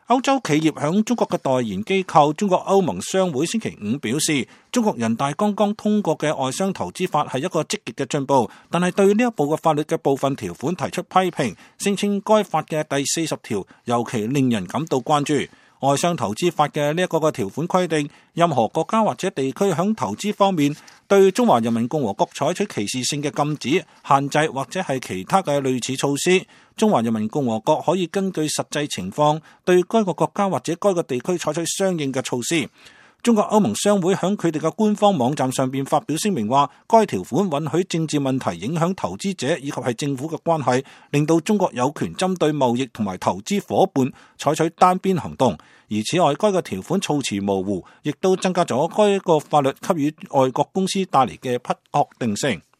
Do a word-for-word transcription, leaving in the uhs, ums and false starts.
歐洲企業響中國嘅代言機構中國歐盟商會星期五表示，中國人大剛剛通過嘅外商投資法係一個積極嘅進步，但係對呢一部嘅法律嘅部分條款提出批評，聲稱該法嘅第四十條尤其令人感到關注。外商投資法嘅呢一個嘅條款規定，任何國家或者地區響投資方面對中華人民共和國採取歧視性嘅禁止、限制或者係其他嘅類似措施，中華人民共和國可以根據實際情況對該個國家或者該個地區採取相應嘅措施。中國歐盟商會響佢哋嘅官方網站上邊發表聲明話，該條款允許政治問題影響投資者以及係政府嘅關係，令到中國有權針對貿易同埋投資夥伴採取單邊行動。而此外，該個條款措辭模糊，亦都增加咗該個法律給予外國公司帶嚟嘅不確定性。